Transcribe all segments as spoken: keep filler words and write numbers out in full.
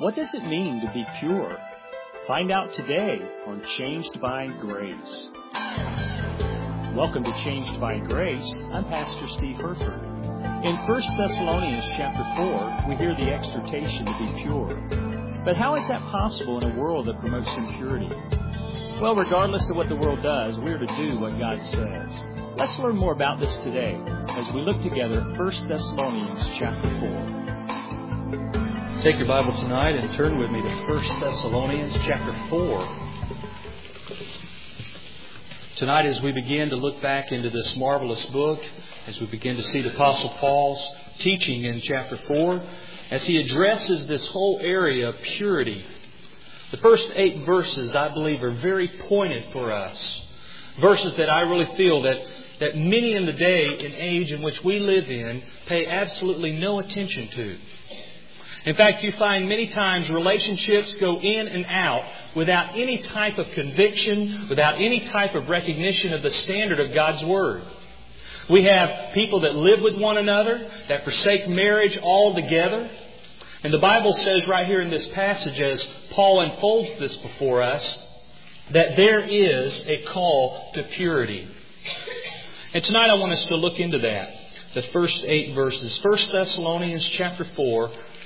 What does it mean to be pure? Find out today on Changed by Grace. Welcome to Changed by Grace. I'm Pastor Steve Herford. In First Thessalonians chapter four, we hear the exhortation to be pure. But how is that possible in a world that promotes impurity? Well, regardless of what the world does, we are to do what God says. Let's learn more about this today as we look together at First Thessalonians chapter four. Take your Bible tonight and turn with me to First Thessalonians chapter four. Tonight, as we begin to look back into this marvelous book, as we begin to see the Apostle Paul's teaching in chapter four, as he addresses this whole area of purity, the first eight verses, I believe, are very pointed for us. Verses that I really feel that, that many in the day and age in which we live in pay absolutely no attention to. In fact, you find many times relationships go in and out without any type of conviction, without any type of recognition of the standard of God's Word. We have people that live with one another, that forsake marriage altogether. And the Bible says right here in this passage, as Paul unfolds this before us, that there is a call to purity. And tonight I want us to look into that. The first eight verses. First Thessalonians chapter four.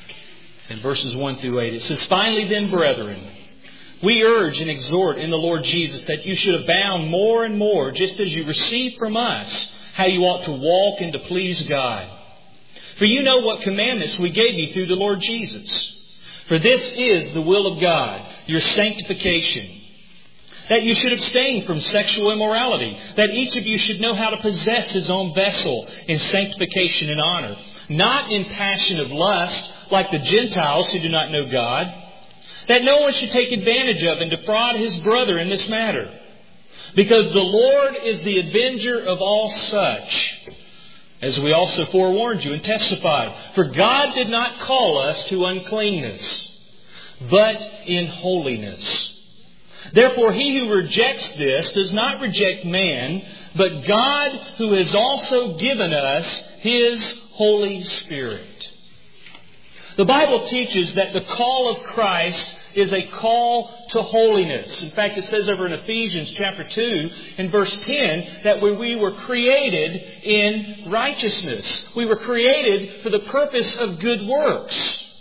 In verses one through eight, it says, "Finally then, brethren, we urge and exhort in the Lord Jesus that you should abound more and more, just as you receive from us how you ought to walk and to please God. For you know what commandments we gave you through the Lord Jesus. For this is the will of God, your sanctification, that you should abstain from sexual immorality, that each of you should know how to possess his own vessel in sanctification and honor, not in passion of lust, like the Gentiles who do not know God, that no one should take advantage of and defraud his brother in this matter. Because the Lord is the avenger of all such, as we also forewarned you and testified. For God did not call us to uncleanness, but in holiness. Therefore he who rejects this does not reject man, but God, who has also given us His Holy Spirit." The Bible teaches that the call of Christ is a call to holiness. In fact, it says over in Ephesians chapter two and verse ten that we were created in righteousness. We were created for the purpose of good works.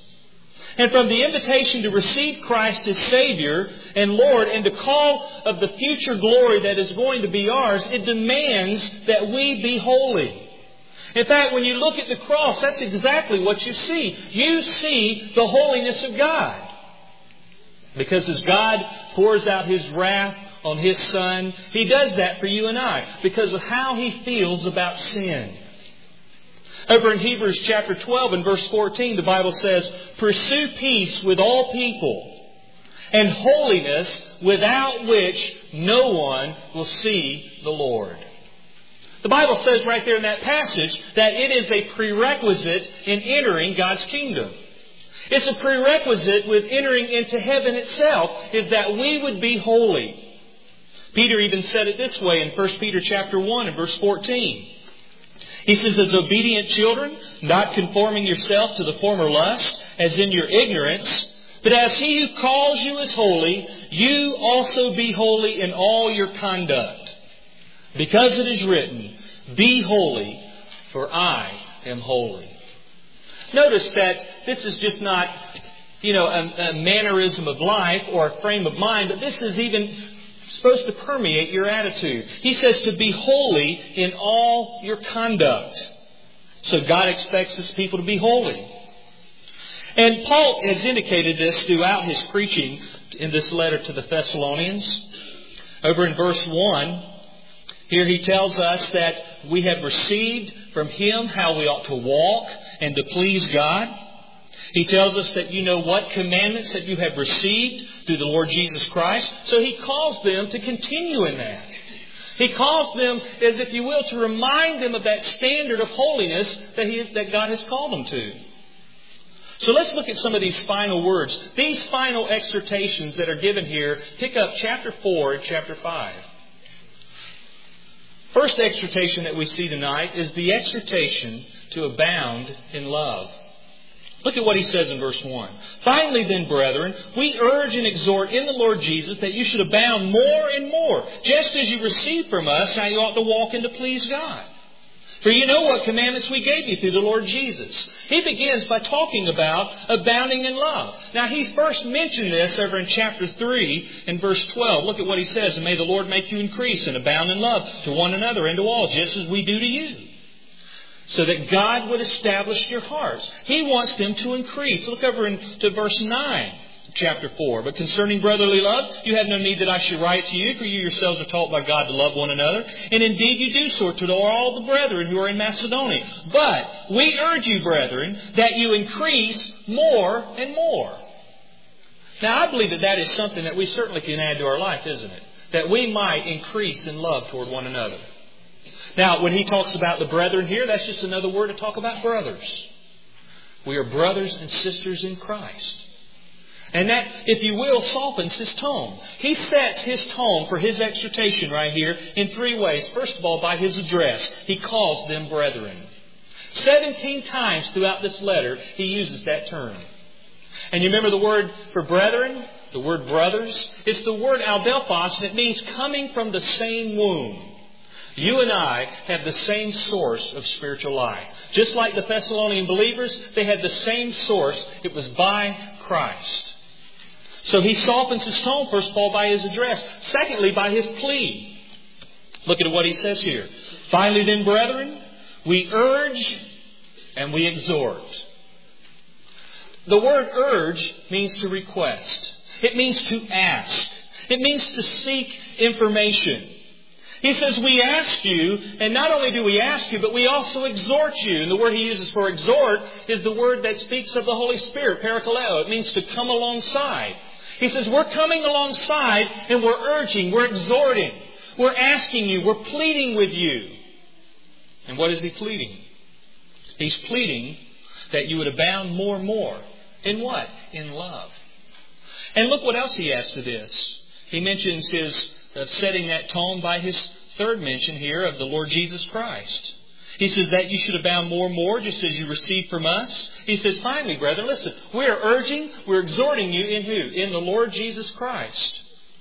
And from the invitation to receive Christ as Savior and Lord and to call of the future glory that is going to be ours, it demands that we be holy. In fact, when you look at the cross, that's exactly what you see. You see the holiness of God. Because as God pours out His wrath on His Son, He does that for you and I because of how He feels about sin. Over in Hebrews chapter twelve and verse fourteen, the Bible says, "Pursue peace with all people and holiness, without which no one will see the Lord." The Bible says right there in that passage that it is a prerequisite in entering God's kingdom. It's a prerequisite with entering into heaven itself, is that we would be holy. Peter even said it this way in First Peter chapter one and verse fourteen. He says, "As obedient children, not conforming yourself to the former lust, as in your ignorance, but as He who calls you is holy, you also be holy in all your conduct. Because it is written, 'Be holy, for I am holy.'" Notice that this is just not, you know, a, a mannerism of life or a frame of mind, but this is even supposed to permeate your attitude. He says to be holy in all your conduct. So God expects His people to be holy. And Paul has indicated this throughout his preaching in this letter to the Thessalonians. Over in verse one, here he tells us that we have received from Him how we ought to walk and to please God. He tells us that you know what commandments that you have received through the Lord Jesus Christ. So he calls them to continue in that. He calls them, as if you will, to remind them of that standard of holiness that, he, that God has called them to. So let's look at some of these final words. These final exhortations that are given here pick up chapter four and chapter five. First exhortation that we see tonight is the exhortation to abound in love. Look at what he says in verse one. Finally then, brethren, we urge and exhort in the Lord Jesus that you should abound more and more, just as you received from us how you ought to walk and to please God. For you know what commandments we gave you through the Lord Jesus. He begins by talking about abounding in love. Now, he first mentioned this over in chapter three and verse twelve. Look at what he says. And may the Lord make you increase and abound in love to one another and to all, just as we do to you. So that God would establish your hearts. He wants them to increase. Look over into verse nine. Chapter four. But concerning brotherly love, you have no need that I should write to you, for you yourselves are taught by God to love one another. And indeed you do so to all the brethren who are in Macedonia. But we urge you, brethren, that you increase more and more. Now, I believe that that is something that we certainly can add to our life, isn't it? That we might increase in love toward one another. Now, when he talks about the brethren here, that's just another word to talk about brothers. We are brothers and sisters in Christ. And that, if you will, softens his tone. He sets his tone for his exhortation right here in three ways. First of all, by his address. He calls them brethren. Seventeen times throughout this letter, he uses that term. And you remember the word for brethren? The word brothers? It's the word adelphos, and it means coming from the same womb. You and I have the same source of spiritual life. Just like the Thessalonian believers, they had the same source. It was by Christ. So he softens his tone, first of all, by his address. Secondly, by his plea. Look at what he says here. Finally then, brethren, we urge and we exhort. The word urge means to request. It means to ask. It means to seek information. He says, we ask you, and not only do we ask you, but we also exhort you. And the word he uses for exhort is the word that speaks of the Holy Spirit, parakaleo. It means to come alongside. He says, we're coming alongside and we're urging, we're exhorting, we're asking you, we're pleading with you. And what is he pleading? He's pleading that you would abound more and more. In what? In love. And look what else he adds to this. He mentions his uh, setting that tone by his third mention here of the Lord Jesus Christ. He says that you should abound more and more, just as you received from us. He says, finally, brethren, listen, we are urging, we're exhorting you in who? In the Lord Jesus Christ.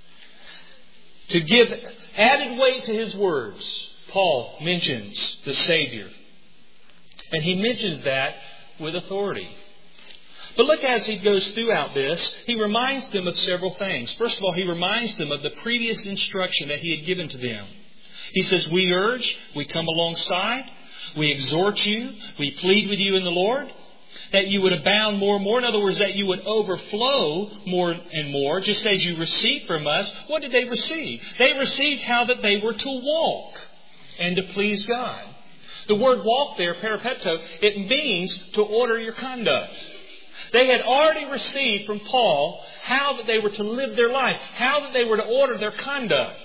To give added weight to his words, Paul mentions the Savior. And he mentions that with authority. But look, as he goes throughout this, he reminds them of several things. First of all, he reminds them of the previous instruction that he had given to them. He says, we urge, we come alongside, we exhort you, we plead with you in the Lord, that you would abound more and more. In other words, that you would overflow more and more, just as you received from us. What did they receive? They received how that they were to walk and to please God. The word walk there, peripepto, it means to order your conduct. They had already received from Paul how that they were to live their life, how that they were to order their conduct.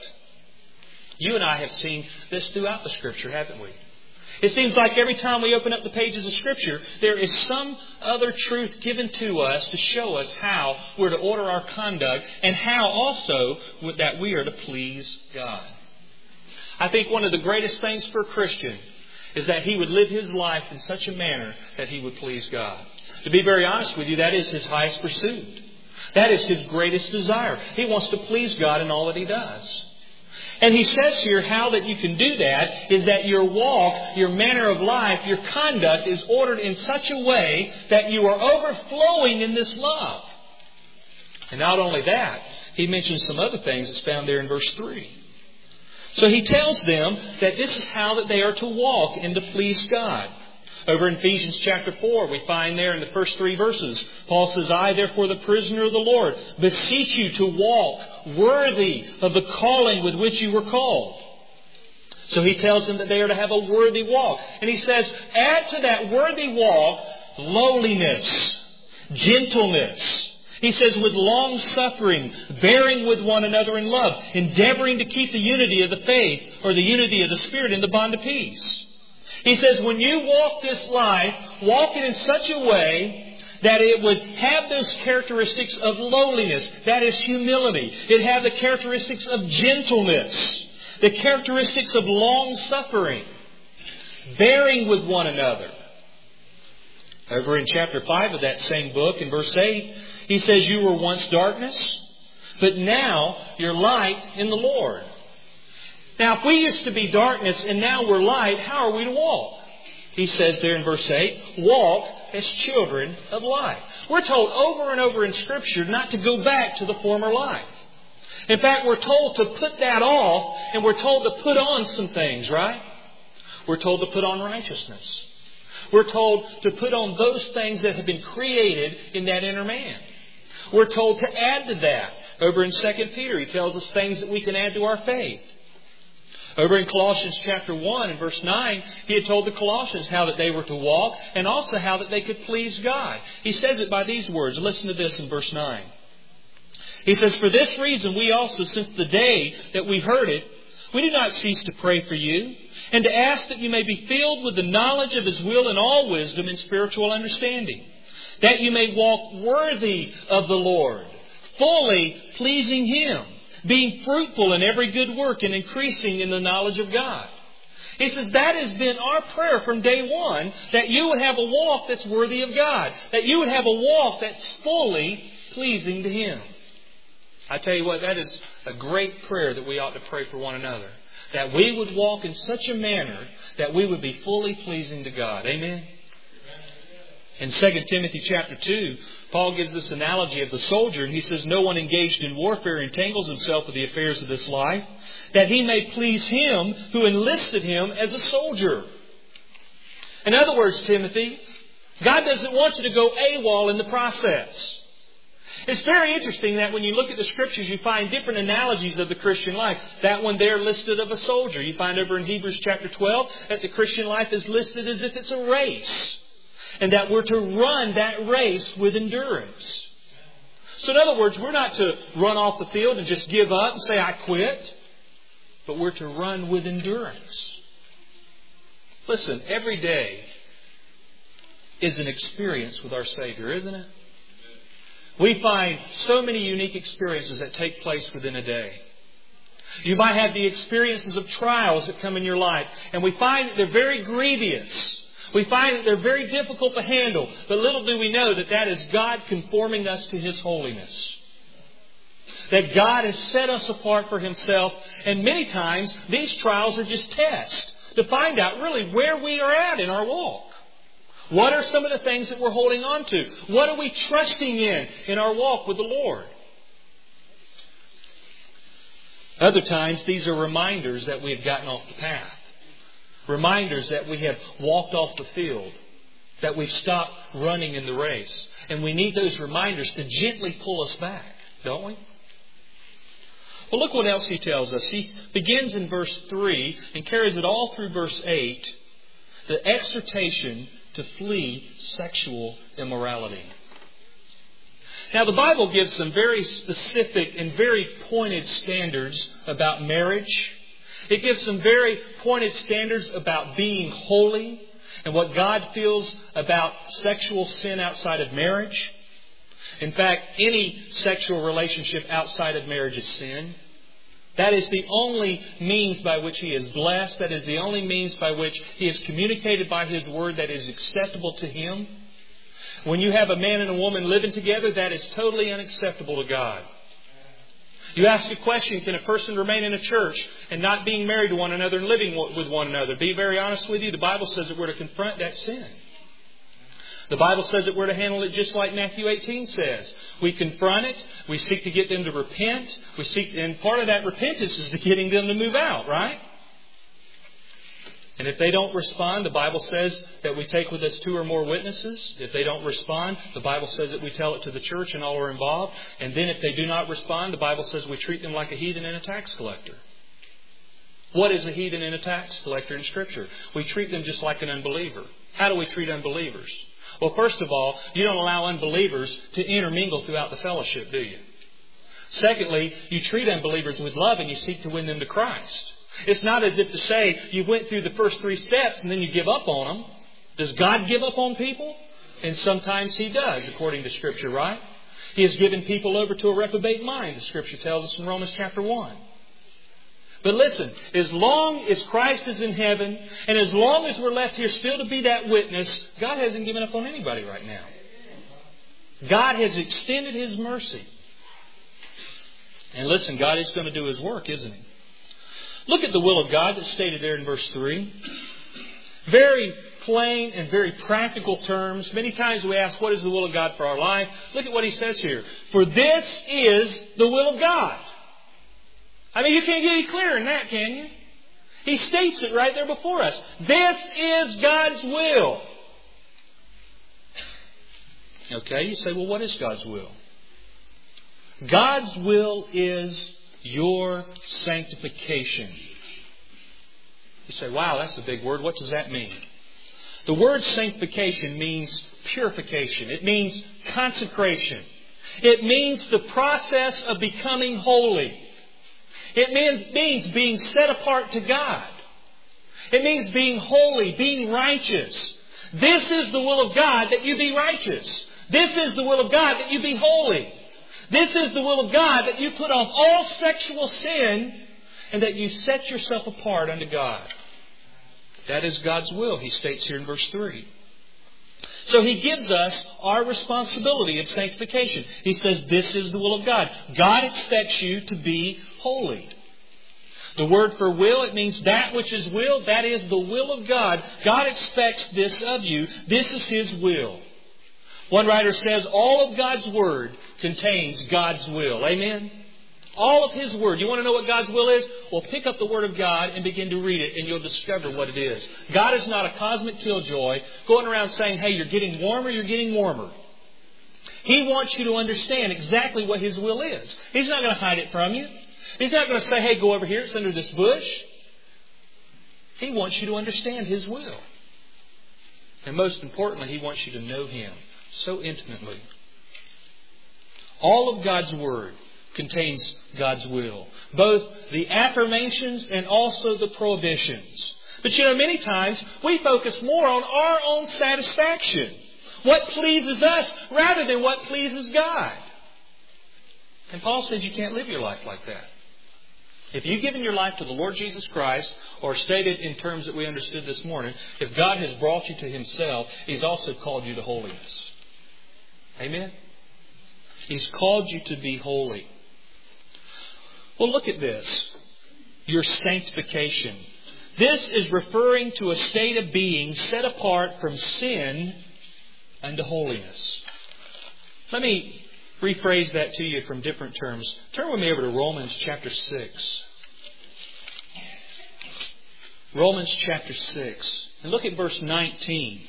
You and I have seen this throughout the Scripture, haven't we? It seems like every time we open up the pages of Scripture, there is some other truth given to us to show us how we're to order our conduct and how also that we are to please God. I think one of the greatest things for a Christian is that he would live his life in such a manner that he would please God. To be very honest with you, that is his highest pursuit. That is his greatest desire. He wants to please God in all that he does. And he says here how that you can do that is that your walk, your manner of life, your conduct is ordered in such a way that you are overflowing in this love. And not only that, he mentions some other things that's found there in verse three. So he tells them that this is how that they are to walk and to please God. Over in Ephesians chapter four, we find there in the first three verses, Paul says, I, therefore, the prisoner of the Lord, beseech you to walk worthy of the calling with which you were called. So he tells them that they are to have a worthy walk. And he says, add to that worthy walk lowliness, gentleness. He says, with long suffering, bearing with one another in love, endeavoring to keep the unity of the faith or the unity of the Spirit in the bond of peace. He says, when you walk this life, walk it in such a way that it would have those characteristics of lowliness. That is humility. It have the characteristics of gentleness. The characteristics of long suffering. Bearing with one another. Over in chapter five of that same book, in verse eight, he says, you were once darkness, but now you're light in the Lord. Now, if we used to be darkness and now we're light, how are we to walk? He says there in verse eight, walk as children of light. We're told over and over in Scripture not to go back to the former life. In fact, we're told to put that off, and we're told to put on some things, right? We're told to put on righteousness. We're told to put on those things that have been created in that inner man. We're told to add to that. Over in Second Peter, he tells us things that we can add to our faith. Over in Colossians chapter one and verse nine, he had told the Colossians how that they were to walk and also how that they could please God. He says it by these words. Listen to this in verse nine. He says, for this reason we also, since the day that we heard it, we do not cease to pray for you and to ask that you may be filled with the knowledge of His will in all wisdom and spiritual understanding, that you may walk worthy of the Lord, fully pleasing Him, being fruitful in every good work and increasing in the knowledge of God. He says that has been our prayer from day one, that you would have a walk that's worthy of God, that you would have a walk that's fully pleasing to Him. I tell you what, that is a great prayer that we ought to pray for one another. That we would walk in such a manner that we would be fully pleasing to God. Amen? In Second Timothy chapter two, Paul gives this analogy of the soldier, and he says, no one engaged in warfare entangles himself with the affairs of this life, that he may please him who enlisted him as a soldier. In other words, Timothy, God doesn't want you to go AWOL in the process. It's very interesting that when you look at the Scriptures, you find different analogies of the Christian life. That one there listed of a soldier. You find over in Hebrews chapter twelve that the Christian life is listed as if it's a race. And that we're to run that race with endurance. So in other words, we're not to run off the field and just give up and say, I quit. But we're to run with endurance. Listen, every day is an experience with our Savior, isn't it? We find so many unique experiences that take place within a day. You might have the experiences of trials that come in your life, and we find that they're very grievous. We find that they're very difficult to handle, but little do we know that that is God conforming us to His holiness. That God has set us apart for Himself, and many times these trials are just tests to find out really where we are at in our walk. What are some of the things that we're holding on to? What are we trusting in in our walk with the Lord? Other times, these are reminders that we have gotten off the path. Reminders that we have walked off the field. That we've stopped running in the race. And we need those reminders to gently pull us back, don't we? Well, look what else he tells us. He begins in verse three and carries it all through verse eight. The exhortation to flee sexual immorality. Now, the Bible gives some very specific and very pointed standards about marriage. It gives some very pointed standards about being holy and what God feels about sexual sin outside of marriage. In fact, any sexual relationship outside of marriage is sin. That is the only means by which He is blessed. That is the only means by which He is communicated by His Word that is acceptable to Him. When you have a man and a woman living together, that is totally unacceptable to God. You ask a question, can a person remain in a church and not being married to one another and living with one another? Be very honest with you, the Bible says that we're to confront that sin. The Bible says that we're to handle it just like Matthew eighteen says. We confront it. We seek to get them to repent. We seek, and part of that repentance is to getting them to move out, right? And if they don't respond, the Bible says that we take with us two or more witnesses. If they don't respond, the Bible says that we tell it to the church and all are involved. And then if they do not respond, the Bible says we treat them like a heathen and a tax collector. What is a heathen and a tax collector in Scripture? We treat them just like an unbeliever. How do we treat unbelievers? Well, first of all, you don't allow unbelievers to intermingle throughout the fellowship, do you? Secondly, you treat unbelievers with love and you seek to win them to Christ. It's not as if to say you went through the first three steps and then you give up on them. Does God give up on people? And sometimes He does, according to Scripture, right? He has given people over to a reprobate mind, the Scripture tells us in Romans chapter one. But listen, as long as Christ is in heaven, and as long as we're left here still to be that witness, God hasn't given up on anybody right now. God has extended His mercy. And listen, God is going to do His work, isn't He? Look at the will of God that's stated there in verse three. Very plain and very practical terms. Many times we ask, what is the will of God for our life? Look at what He says here. For this is the will of God. I mean, you can't get any clearer than that, can you? He states it right there before us. This is God's will. Okay, you say, well, what is God's will? God's will is your sanctification. You say, wow, that's a big word. What does that mean? The word sanctification means purification. It means consecration. It means the process of becoming holy. It means, means being set apart to God. It means being holy, being righteous. This is the will of God, that you be righteous. This is the will of God, that you be holy. This is the will of God, that you put off all sexual sin and that you set yourself apart unto God. That is God's will, He states here in verse three. So He gives us our responsibility of sanctification. He says this is the will of God. God expects you to be holy. The word for will, it means that which is will. That is the will of God. God expects this of you. This is His will. One writer says all of God's Word contains God's will. Amen? All of His Word. You want to know what God's will is? Well, pick up the Word of God and begin to read it, and you'll discover what it is. God is not a cosmic killjoy going around saying, hey, you're getting warmer, you're getting warmer. He wants you to understand exactly what His will is. He's not going to hide it from you. He's not going to say, hey, go over here, it's under this bush. He wants you to understand His will. And most importantly, He wants you to know Him so intimately. All of God's Word contains God's will. Both the affirmations and also the prohibitions. But you know, many times we focus more on our own satisfaction. What pleases us rather than what pleases God. And Paul says you can't live your life like that. If you've given your life to the Lord Jesus Christ, or stated in terms that we understood this morning, if God has brought you to Himself, He's also called you to holiness. Amen? He's called you to be holy. Well, look at this. Your sanctification. This is referring to a state of being set apart from sin unto holiness. Let me rephrase that to you from different terms. Turn with me over to Romans chapter six. Romans chapter six. And look at verse nineteen.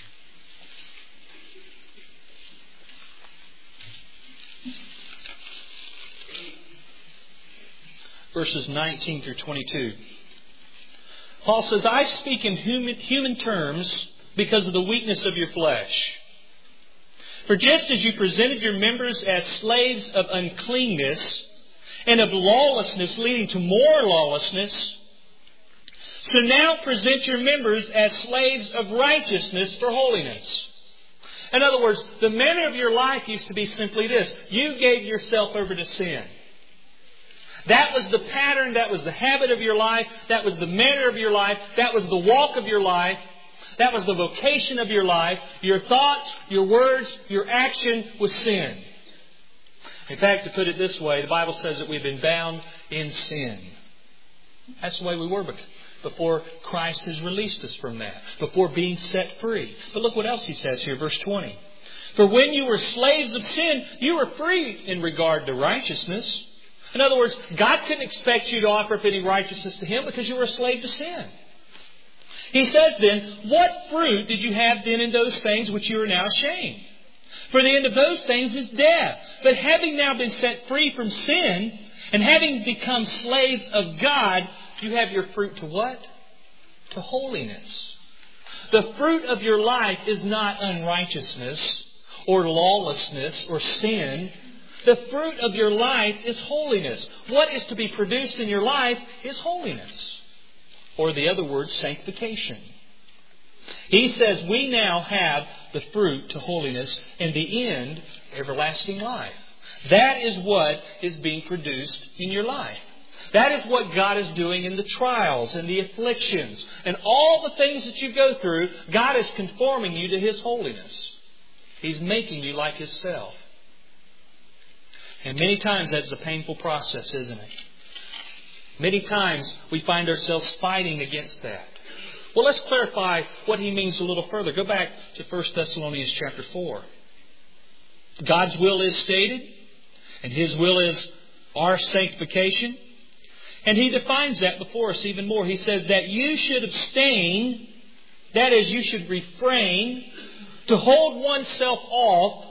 Verses nineteen through twenty-two. Paul says, I speak in human, human terms because of the weakness of your flesh. For just as you presented your members as slaves of uncleanness and of lawlessness leading to more lawlessness, so now present your members as slaves of righteousness for holiness. In other words, the manner of your life used to be simply this. You gave yourself over to sin. That was the pattern, that was the habit of your life, that was the manner of your life, that was the walk of your life, that was the vocation of your life. Your thoughts, your words, your action was sin. In fact, to put it this way, the Bible says that we've been bound in sin. That's the way we were before Christ has released us from that, before being set free. But look what else He says here, verse twenty. For when you were slaves of sin, you were free in regard to righteousness. In other words, God couldn't expect you to offer up any righteousness to Him because you were a slave to sin. He says then, what fruit did you have then in those things which you are now ashamed? For the end of those things is death. But having now been set free from sin, and having become slaves of God, you have your fruit to what? To holiness. The fruit of your life is not unrighteousness, or lawlessness, or sin. The fruit of your life is holiness. What is to be produced in your life is holiness. Or the other word, sanctification. He says we now have the fruit to holiness and the end, everlasting life. That is what is being produced in your life. That is what God is doing in the trials and the afflictions. And all the things that you go through, God is conforming you to His holiness. He's making you like Himself. And many times that's a painful process, isn't it? Many times we find ourselves fighting against that. Well, let's clarify what he means a little further. Go back to First Thessalonians chapter four. God's will is stated, and His will is our sanctification. And He defines that before us even more. He says that you should abstain, that is, you should refrain, to hold oneself off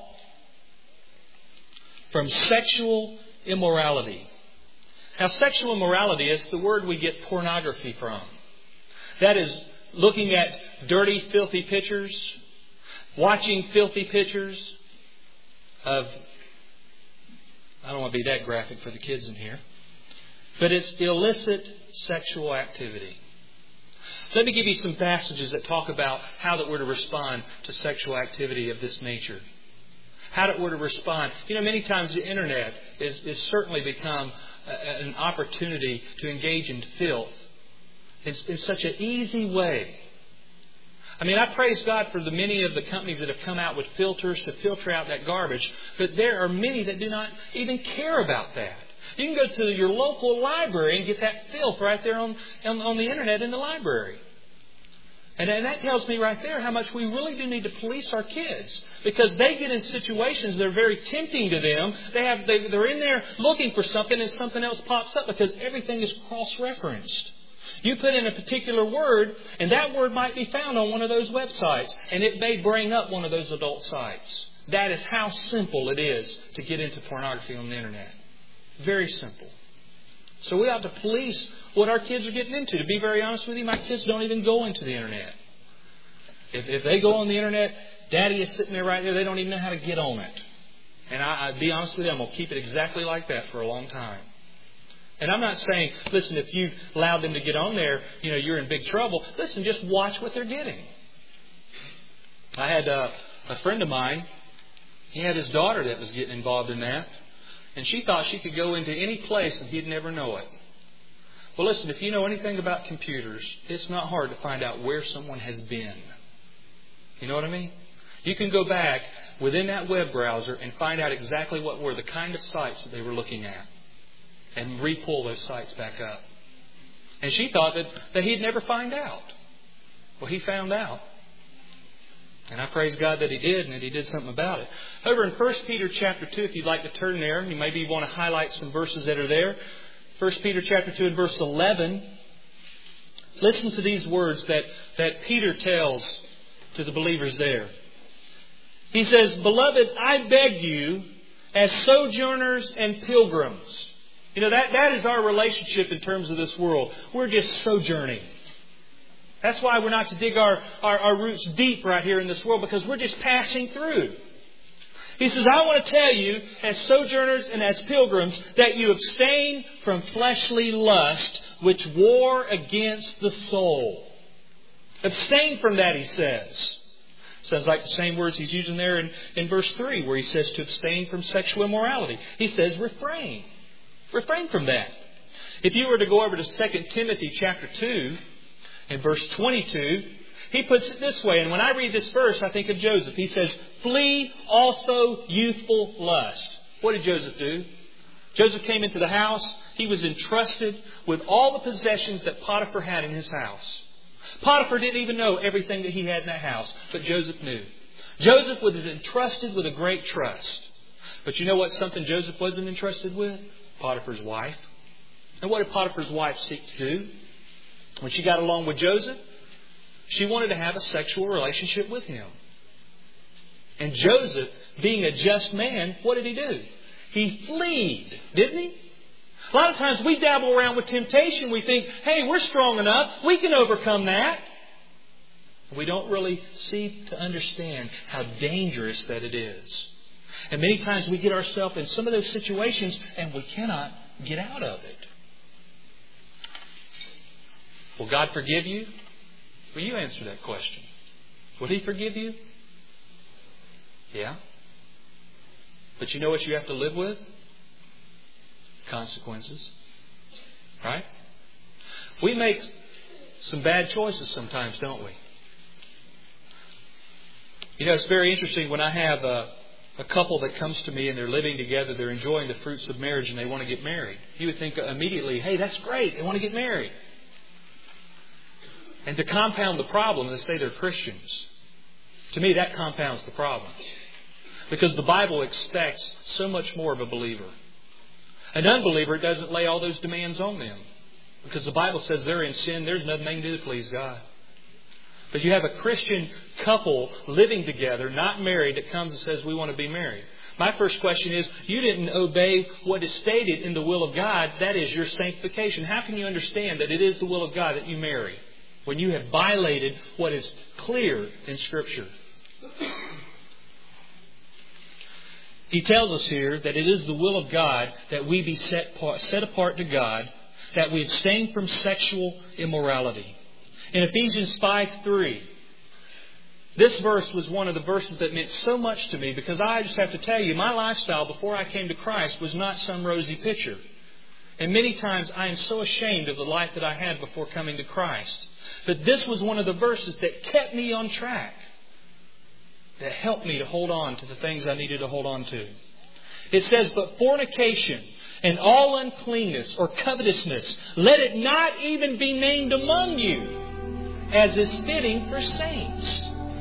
from sexual immorality. Now, sexual immorality is the word we get pornography from. That is, looking at dirty, filthy pictures, watching filthy pictures of, I don't want to be that graphic for the kids in here, but it's illicit sexual activity. Let me give you some passages that talk about how that we're to respond to sexual activity of this nature. How that we're to respond. You know, many times the Internet is, is certainly become a, an opportunity to engage in filth. It's, it's such an easy way. I mean, I praise God for the many of the companies that have come out with filters to filter out that garbage. But there are many that do not even care about that. You can go to your local library and get that filth right there on, on, on the Internet in the library. And, and that tells me right there how much we really do need to police our kids. Because they get in situations that are very tempting to them. They have, they, they're in there looking for something and something else pops up because everything is cross-referenced. You put in a particular word, and that word might be found on one of those websites, and it may bring up one of those adult sites. That is how simple it is to get into pornography on the Internet. Very simple. So we ought to police what our kids are getting into. To be very honest with you, my kids don't even go into the Internet. If, if they go on the Internet, Daddy is sitting there right there. They don't even know how to get on it. And I, I'll be honest with you, I'm going to keep it exactly like that for a long time. And I'm not saying, listen, if you allowed them to get on there, you know, you're in big trouble. Listen, just watch what they're getting. I had uh, a friend of mine. He had his daughter that was getting involved in that. And she thought she could go into any place and he'd never know it. Well, listen, if you know anything about computers, it's not hard to find out where someone has been. You know what I mean? You can go back within that web browser and find out exactly what were the kind of sites that they were looking at. And re-pull those sites back up. And she thought that, that he'd never find out. Well, he found out. And I praise God that he did and that he did something about it. Over in First Peter chapter two, if you'd like to turn there, you maybe want to highlight some verses that are there. First Peter chapter two and verse eleven. Listen to these words that, that Peter tells to the believers there. He says, "Beloved, I beg you, as sojourners and pilgrims." You know, that, that is our relationship in terms of this world. We're just sojourning. That's why we're not to dig our, our, our roots deep right here in this world, because we're just passing through. He says, "I want to tell you, as sojourners and as pilgrims, that you abstain from fleshly lust, which war against the soul." Abstain from that, he says. Sounds like the same words he's using there in, in verse three, where he says to abstain from sexual immorality. He says refrain. Refrain from that. If you were to go over to Second Timothy chapter two, in verse twenty-two, he puts it this way. And when I read this verse, I think of Joseph. He says, "Flee also youthful lust." What did Joseph do? Joseph came into the house. He was entrusted with all the possessions that Potiphar had in his house. Potiphar didn't even know everything that he had in that house, but Joseph knew. Joseph was entrusted with a great trust. But you know what something Joseph wasn't entrusted with? Potiphar's wife. And what did Potiphar's wife seek to do? When she got along with Joseph, she wanted to have a sexual relationship with him. And Joseph, being a just man, what did he do? He fled, didn't he? A lot of times we dabble around with temptation. We think, hey, we're strong enough. We can overcome that. We don't really seem to understand how dangerous that it is. And many times we get ourselves in some of those situations and we cannot get out of it. Will God forgive you? Will you answer that question? Will He forgive you? Yeah. But you know what you have to live with? Consequences. Right? We make some bad choices sometimes, don't we? You know, it's very interesting when I have a, a couple that comes to me and they're living together, they're enjoying the fruits of marriage and they want to get married. You would think immediately, hey, that's great, they want to get married. And to compound the problem, they say they're Christians. To me, that compounds the problem. Because the Bible expects so much more of a believer. An unbeliever doesn't lay all those demands on them. Because the Bible says they're in sin, there's nothing they can do to please God. But you have a Christian couple living together, not married, that comes and says, we want to be married. My first question is, you didn't obey what is stated in the will of God. That is your sanctification. How can you understand that it is the will of God that you marry when you have violated what is clear in Scripture? He tells us here that it is the will of God that we be set, set apart to God, that we abstain from sexual immorality. In Ephesians five three, this verse was one of the verses that meant so much to me, because I just have to tell you, my lifestyle before I came to Christ was not some rosy picture. And many times I am so ashamed of the life that I had before coming to Christ. But this was one of the verses that kept me on track, that helped me to hold on to the things I needed to hold on to. It says, but fornication and all uncleanness or covetousness, let it not even be named among you, as is fitting for saints.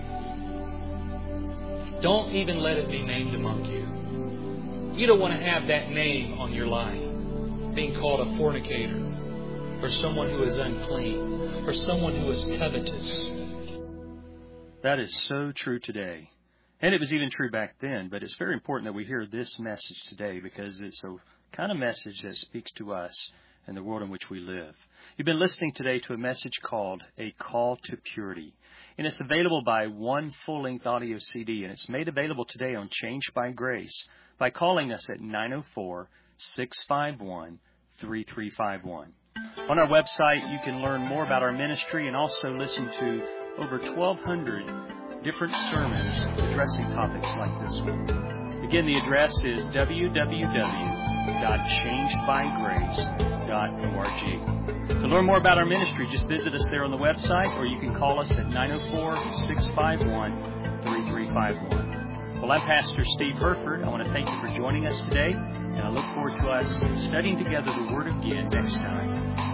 Don't even let it be named among you. You don't want to have that name on your life, being called a fornicator, or someone who is unclean, or someone who is covetous. That is so true today. And it was even true back then, but it's very important that we hear this message today, because it's a kind of message that speaks to us and the world in which we live. You've been listening today to a message called A Call to Purity. And it's available by one full-length audio C D, and it's made available today on Changed by Grace by calling us at nine oh four, six five one, three three five one. On our website, you can learn more about our ministry and also listen to over twelve hundred different sermons addressing topics like this one. Again, the address is w w w dot changed by grace dot org. To learn more about our ministry, just visit us there on the website, or you can call us at nine oh four, six five one, three three five one. Well, I'm Pastor Steve Herford. I want to thank you for joining us today, and I look forward to us studying together the Word again next time.